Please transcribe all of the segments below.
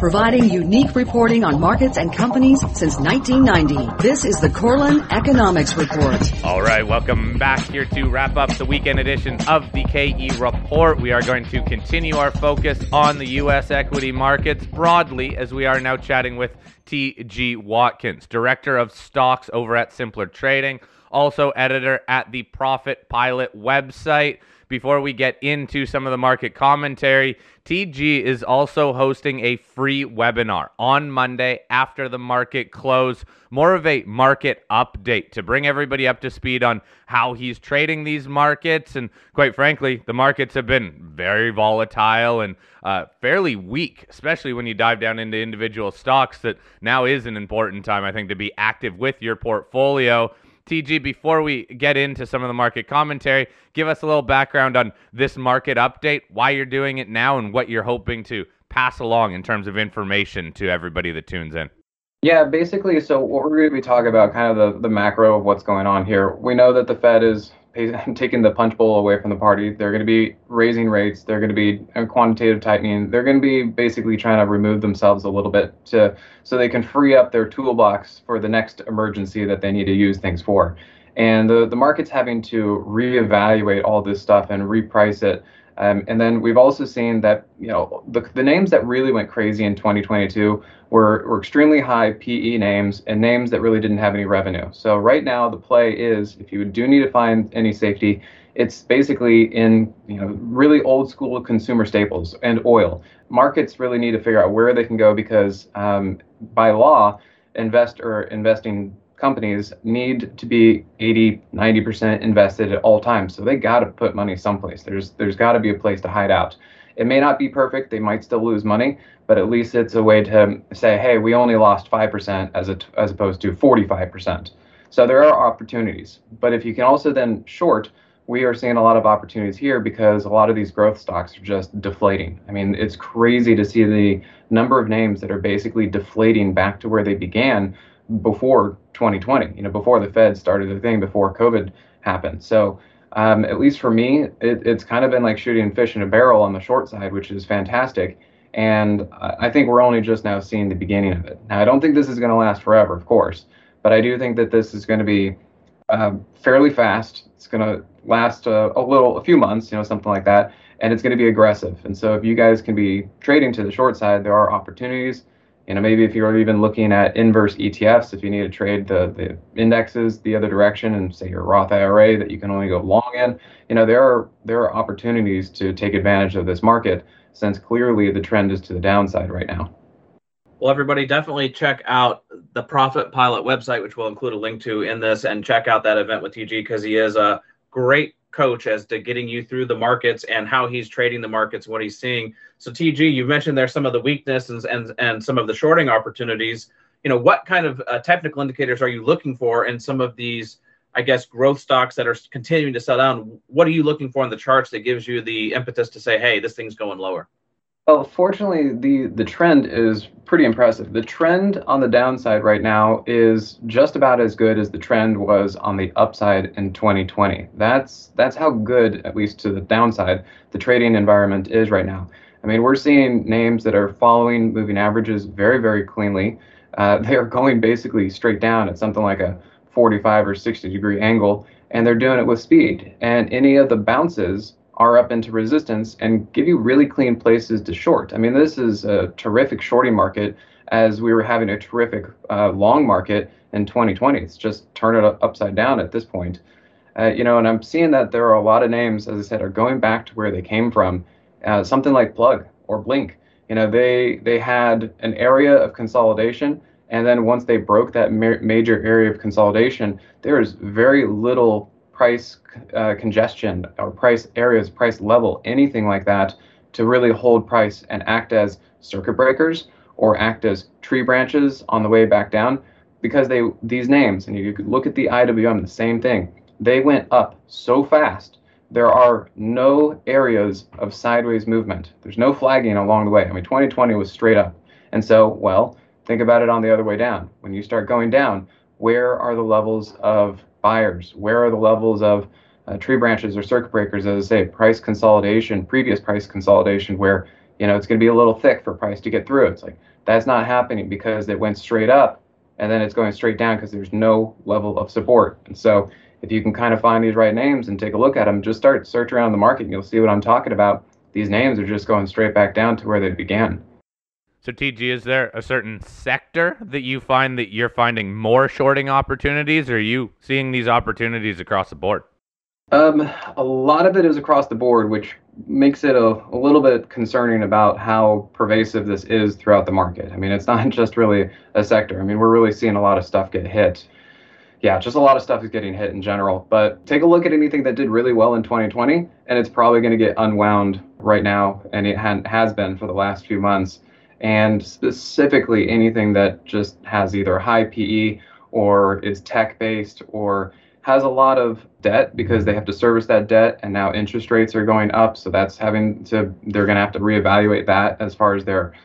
providing unique reporting on markets and companies since 1990. This is the Korelin Economics Report. All right, welcome back here to wrap up the weekend edition of the KE Report. We are going to continue our focus on the U.S. equity markets broadly, as we are now chatting with T.G. Watkins, Director of Stocks over at Simpler Trading, also editor at the Profit Pilot website. Before we get into some of the market commentary, TG is also hosting a free webinar on Monday after the market close, more of a market update to bring everybody up to speed on how he's trading these markets. And quite frankly, the markets have been very volatile and fairly weak, especially when you dive down into individual stocks. That now is an important time, I think, to be active with your portfolio. TG, before we get into some of the market commentary, give us a little background on this market update, why you're doing it now, and what you're hoping to pass along in terms of information to everybody that tunes in. Yeah, basically, so what we're going to be talking about, kind of the macro of what's going on here. We know that the Fed is taking the punch bowl away from the party. They're going to be raising rates. They're going to be quantitative tightening. They're going to be basically trying to remove themselves a little bit so they can free up their toolbox for the next emergency that they need to use things for. And the market's having to reevaluate all this stuff and reprice it. And then we've also seen that, you know, the names that really went crazy in 2022 were extremely high PE names and names that really didn't have any revenue. So right now the play is, if you do need to find any safety, it's basically in, you know, really old school consumer staples and oil. Markets really need to figure out where they can go because by law, investing companies need to be 80-90% invested at all times. So they got to put money someplace. There's got to be a place to hide out. It may not be perfect. They might still lose money, but at least it's a way to say, hey, we only lost 5% as opposed to 45%. So there are opportunities. But if you can also then short, we are seeing a lot of opportunities here because a lot of these growth stocks are just deflating. I mean, it's crazy to see the number of names that are basically deflating back to where they began before 2020, you know, before the Fed started the thing, before COVID happened. So at least for me, it's kind of been like shooting fish in a barrel on the short side, which is fantastic. And I think we're only just now seeing the beginning of it. Now, I don't think this is going to last forever, of course, but I do think that this is going to be fairly fast. It's going to last a few months, you know, something like that. And it's going to be aggressive. And so if you guys can be trading to the short side, there are opportunities. You know, maybe if you're even looking at inverse ETFs, if you need to trade the indexes the other direction and say your Roth IRA that you can only go long in, you know, there are opportunities to take advantage of this market since clearly the trend is to the downside right now. Well, everybody definitely check out the Profit Pilot website, which we'll include a link to in this, and check out that event with TG because he is a great coach as to getting you through the markets and how he's trading the markets, what he's seeing. So TG, you mentioned there's some of the weaknesses and some of the shorting opportunities. You know, what kind of technical indicators are you looking for in some of these, I guess, growth stocks that are continuing to sell down? What are you looking for in the charts that gives you the impetus to say, hey, this thing's going lower? Well, fortunately, the trend is pretty impressive. The trend on the downside right now is just about as good as the trend was on the upside in 2020. That's how good, at least to the downside, the trading environment is right now. I mean, we're seeing names that are following moving averages very, very cleanly. They are going basically straight down at something like a 45 or 60 degree angle, and they're doing it with speed. And any of the bounces are up into resistance and give you really clean places to short. I mean, this is a terrific shorting market as we were having a terrific long market in 2020. It's just turn it upside down at this point. You know, and I'm seeing that there are a lot of names, as I said, are going back to where they came from. Something like Plug or Blink. You know, they had an area of consolidation, and then once they broke that major area of consolidation, there is very little price congestion or price areas, price level, anything like that to really hold price and act as circuit breakers or act as tree branches on the way back down, because these names, and you could look at the IWM, the same thing, they went up so fast. There are no areas of sideways movement. There's no flagging along the way. I mean, 2020 was straight up. And so, well, think about it on the other way down. When you start going down, where are the levels of buyers? Where are the levels of tree branches or circuit breakers, as I say, price consolidation, previous price consolidation, where it's going to be a little thick for price to get through. It's like that's not happening because it went straight up and then it's going straight down because there's no level of support. And so if you can kind of find these right names and take a look at them, just search around the market and you'll see what I'm talking about. These names are just going straight back down to where they began. So TG, is there a certain sector that you find that you're finding more shorting opportunities, or are you seeing these opportunities across the board? A lot of it is across the board, which makes it a little bit concerning about how pervasive this is throughout the market. I mean, it's not just really a sector. I mean, we're really seeing a lot of stuff get hit. Yeah, just a lot of stuff is getting hit in general. But take a look at anything that did really well in 2020, and it's probably going to get unwound right now, and it has been for the last few months. And specifically anything that just has either high PE or is tech-based or has a lot of debt because they have to service that debt, and now interest rates are going up, so they're going to have to reevaluate that as far as their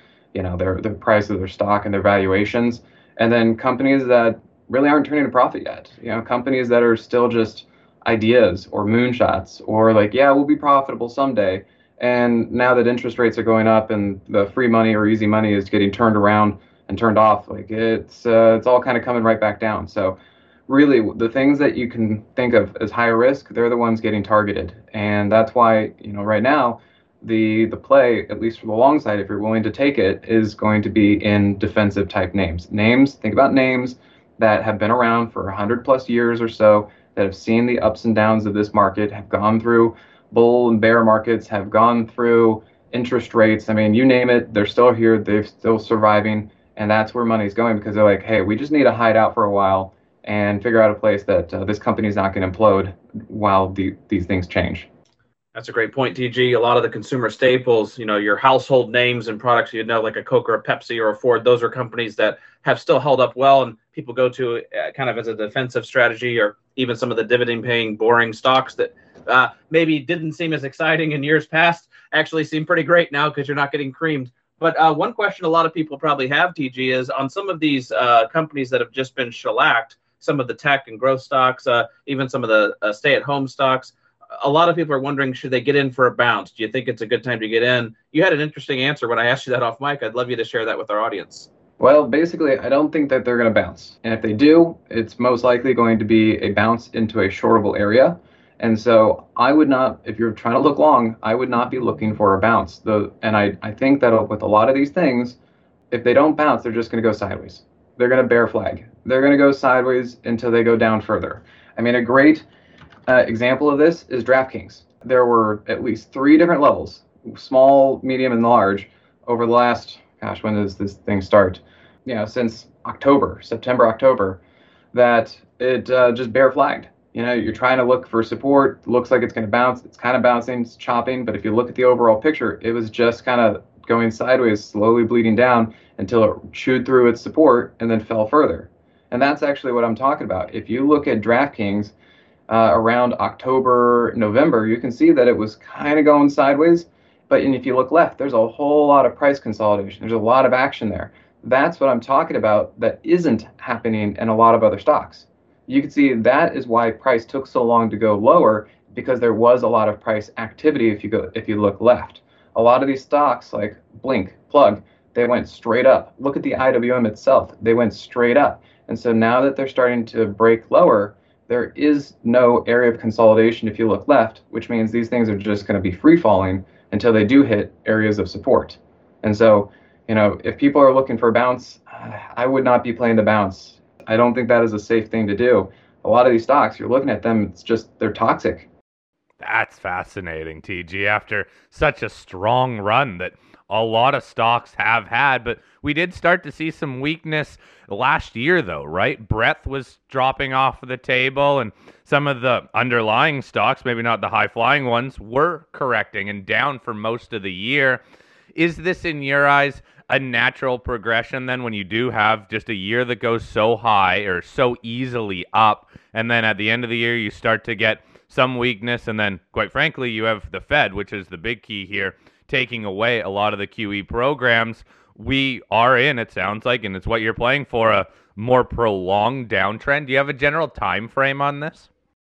price of their stock and their valuations. And then companies that really aren't turning a profit yet, companies that are still just ideas or moonshots or like, yeah, we'll be profitable someday. And now that interest rates are going up and the free money or easy money is getting turned around and turned off, like it's all kind of coming right back down. So really, the things that you can think of as higher risk, they're the ones getting targeted. And that's why, right now, the play, at least for the long side, if you're willing to take it, is going to be in defensive type names. Think about names that have been around for 100 plus years or so, that have seen the ups and downs of this market, have gone through bull and bear markets, have gone through interest rates. I mean, you name it, they're still here, they're still surviving. And that's where money's going, because they're like, hey, we just need to hide out for a while and figure out a place that this company is not going to implode while these things change. That's a great point, TG. A lot of the consumer staples, your household names and products, like a Coke or a Pepsi or a Ford, those are companies that have still held up well, and people go to kind of as a defensive strategy, or even some of the dividend-paying, boring stocks that maybe didn't seem as exciting in years past actually seem pretty great now because you're not getting creamed. But one question a lot of people probably have, TG, is on some of these companies that have just been shellacked, some of the tech and growth stocks, even some of the stay-at-home stocks. A lot of people are wondering, should they get in for a bounce? Do you think it's a good time to get in? You had an interesting answer when I asked you that off mic. I'd love you to share that with our audience. Well, basically, I don't think that they're going to bounce. And if they do, it's most likely going to be a bounce into a shortable area. And so I would not, if you're trying to look long, I would not be looking for a bounce. And I think that with a lot of these things, if they don't bounce, they're just going to go sideways. They're going to bear flag. They're going to go sideways until they go down further. I mean, a great example of this is DraftKings. There were at least 3 different levels, small, medium, and large, over the last, when does this thing start? Since September, October, that it just bear flagged. You're trying to look for support. Looks like it's going to bounce. It's kind of bouncing, it's chopping. But if you look at the overall picture, it was just kind of going sideways, slowly bleeding down until it chewed through its support and then fell further. And that's actually what I'm talking about. If you look at DraftKings around October, November, you can see that it was kind of going sideways. But if you look left, there's a whole lot of price consolidation. There's a lot of action there. That's what I'm talking about that isn't happening in a lot of other stocks. You can see that is why price took so long to go lower, because there was a lot of price activity if you look left. A lot of these stocks like Blink, Plug, they went straight up. Look at the IWM itself. They went straight up. And so now that they're starting to break lower, there is no area of consolidation if you look left, which means these things are just going to be free falling until they do hit areas of support. And so, if people are looking for a bounce, I would not be playing the bounce. I don't think that is a safe thing to do. A lot of these stocks, you're looking at them, it's just, they're toxic. That's fascinating, TG, after such a strong run that a lot of stocks have had. But we did start to see some weakness last year, though, right? Breadth was dropping off the table, and some of the underlying stocks, maybe not the high-flying ones, were correcting and down for most of the year. Is this, in your eyes, a natural progression then, when you do have just a year that goes so high or so easily up, and then at the end of the year you start to get some weakness, and then, quite frankly, you have the Fed, which is the big key here, taking away a lot of the QE programs? We are in, it sounds like, and it's what you're playing for, a more prolonged downtrend. Do you have a general time frame on this?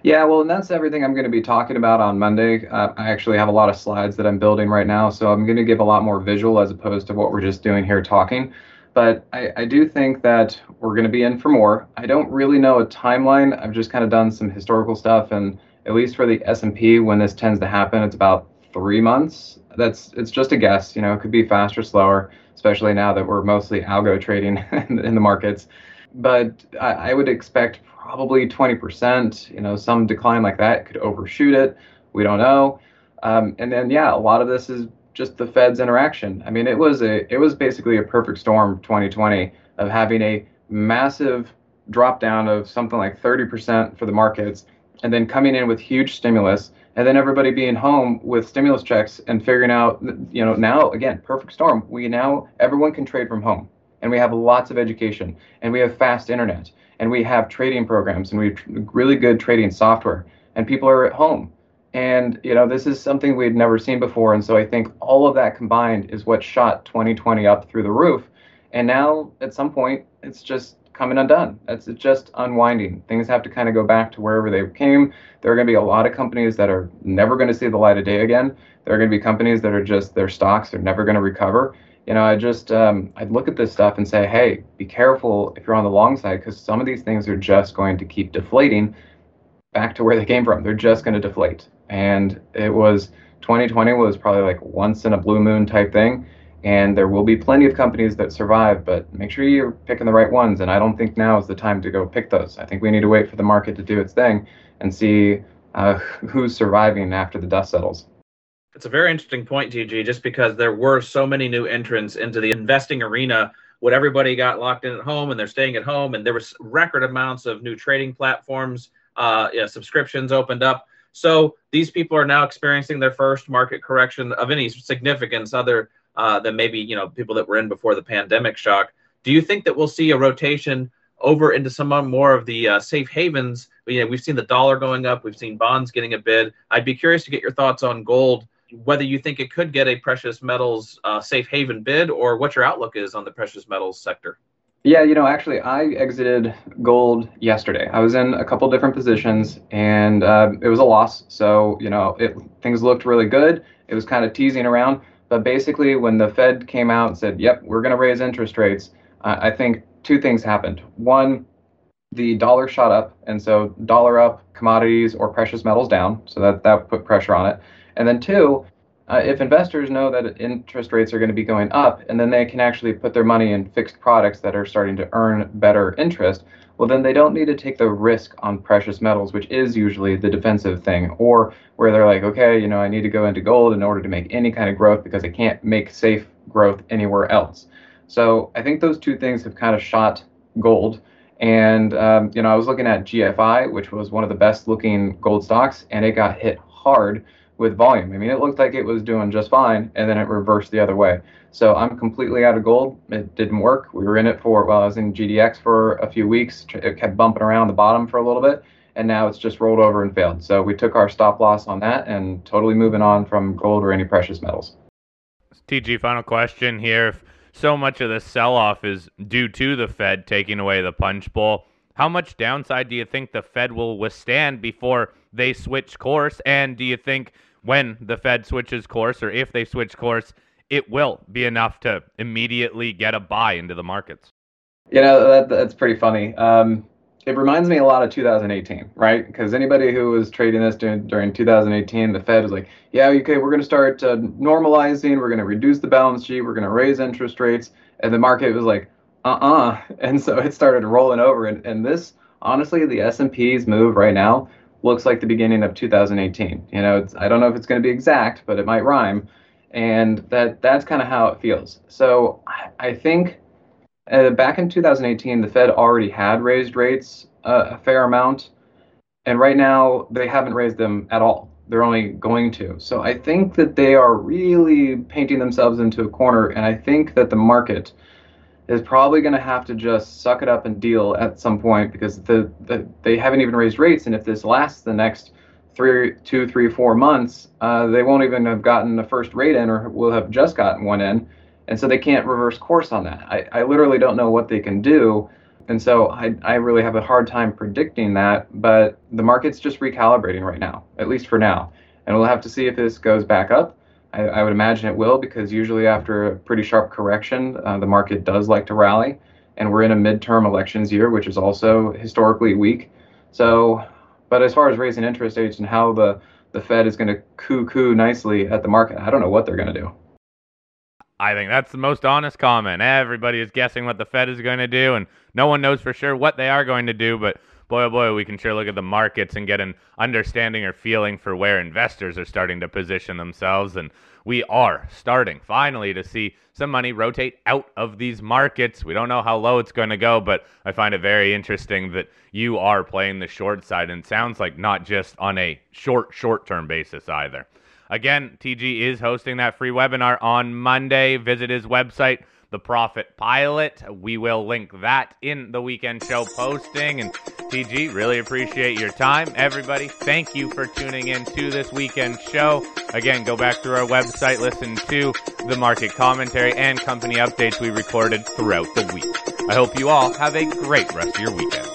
Yeah, well, and that's everything I'm going to be talking about on Monday. I actually have a lot of slides that I'm building right now, so I'm going to give a lot more visual as opposed to what we're just doing here talking. But I do think that we're going to be in for more. I don't really know a timeline. I've just kind of done some historical stuff, and at least for the S&P, when this tends to happen, it's about 3 months. It's just a guess. It could be faster, slower, especially now that we're mostly algo trading in the markets. But I would expect probably 20%, some decline like that could overshoot it. We don't know. And then, yeah, a lot of this is just the Fed's interaction. I mean, it was basically a perfect storm 2020 of having a massive drop down of something like 30% for the markets and then coming in with huge stimulus and then everybody being home with stimulus checks and figuring out, now again, perfect storm. Everyone can trade from home and we have lots of education and we have fast internet and we have trading programs and we have really good trading software and people are at home. And, this is something we'd never seen before. And so I think all of that combined is what shot 2020 up through the roof. And now at some point, it's just coming undone. It's just unwinding. Things have to kind of go back to wherever they came. There are going to be a lot of companies that are never going to see the light of day again. There are going to be companies that are just, their stocks are never going to recover. I'd look at this stuff and say, hey, be careful if you're on the long side, because some of these things are just going to keep deflating back to where they came from. They're just going to deflate. And 2020 was probably like once in a blue moon type thing. And there will be plenty of companies that survive, but make sure you're picking the right ones. And I don't think now is the time to go pick those. I think we need to wait for the market to do its thing and see who's surviving after the dust settles. It's a very interesting point, TG, just because there were so many new entrants into the investing arena when everybody got locked in at home and they're staying at home, and there was record amounts of new trading platforms, subscriptions opened up. So these people are now experiencing their first market correction of any significance other than maybe, people that were in before the pandemic shock. Do you think that we'll see a rotation over into some more of the safe havens? We've seen the dollar going up. We've seen bonds getting a bid. I'd be curious to get your thoughts on gold, whether you think it could get a precious metals safe haven bid, or what your outlook is on the precious metals sector. Yeah, actually, I exited gold yesterday. I was in a couple different positions, and it was a loss. So, things looked really good. It was kind of teasing around. But basically, when the Fed came out and said, yep, we're going to raise interest rates, I think two things happened. One, the dollar shot up. And so dollar up, commodities or precious metals down. So that put pressure on it. And then two, if investors know that interest rates are going to be going up, and then they can actually put their money in fixed products that are starting to earn better interest, well, then they don't need to take the risk on precious metals, which is usually the defensive thing, or where they're like, okay, I need to go into gold in order to make any kind of growth because I can't make safe growth anywhere else. So I think those two things have kind of shot gold. And, I was looking at GFI, which was one of the best looking gold stocks, and it got hit hard with volume. I mean, it looked like it was doing just fine, and then it reversed the other way. So I'm completely out of gold. It didn't work. We were in it I was in GDX for a few weeks. It kept bumping around the bottom for a little bit, and now it's just rolled over and failed. So we took our stop loss on that and totally moving on from gold or any precious metals. TG, final question here. If so much of the sell-off is due to the Fed taking away the punch bowl, how much downside do you think the Fed will withstand before they switch course? And do you think when the Fed switches course, or if they switch course, it will be enough to immediately get a buy into the markets? That's pretty funny. It reminds me a lot of 2018, right? Because anybody who was trading this during 2018, the Fed was like, yeah, okay, we're going to start normalizing. We're going to reduce the balance sheet. We're going to raise interest rates. And the market was like, And so it started rolling over. And this, honestly, the S&P's move right now looks like the beginning of 2018. I don't know if it's going to be exact, but it might rhyme. And that's kind of how it feels. So I think back in 2018, the Fed already had raised rates a fair amount. And right now, they haven't raised them at all. They're only going to. So I think that they are really painting themselves into a corner. And I think that the market is probably going to have to just suck it up and deal at some point, because they haven't even raised rates. And if this lasts the next 2, 3, 4 months, they won't even have gotten the first rate in, or will have just gotten one in. And so they can't reverse course on that. I literally don't know what they can do. And so I really have a hard time predicting that, but the market's just recalibrating right now, at least for now. And we'll have to see if this goes back up. I would imagine it will, because usually after a pretty sharp correction, the market does like to rally. And we're in a midterm elections year, which is also historically weak. So, but as far as raising interest rates and how the Fed is going to coo nicely at the market, I don't know what they're going to do. I think that's the most honest comment. Everybody is guessing what the Fed is going to do, and no one knows for sure what they are going to do, but boy, oh boy, we can sure look at the markets and get an understanding or feeling for where investors are starting to position themselves, and we are starting finally to see some money rotate out of these markets. We don't know how low it's going to go, but I find it very interesting that you are playing the short side, and it sounds like not just on a short-term basis either. Again, TG is hosting that free webinar on Monday. Visit his website, The Profit Pilot. We will link that in the weekend show posting. And TG, really appreciate your time. Everybody, thank you for tuning in to this weekend show. Again, go back through our website, listen to the market commentary and company updates we recorded throughout the week. I hope you all have a great rest of your weekend.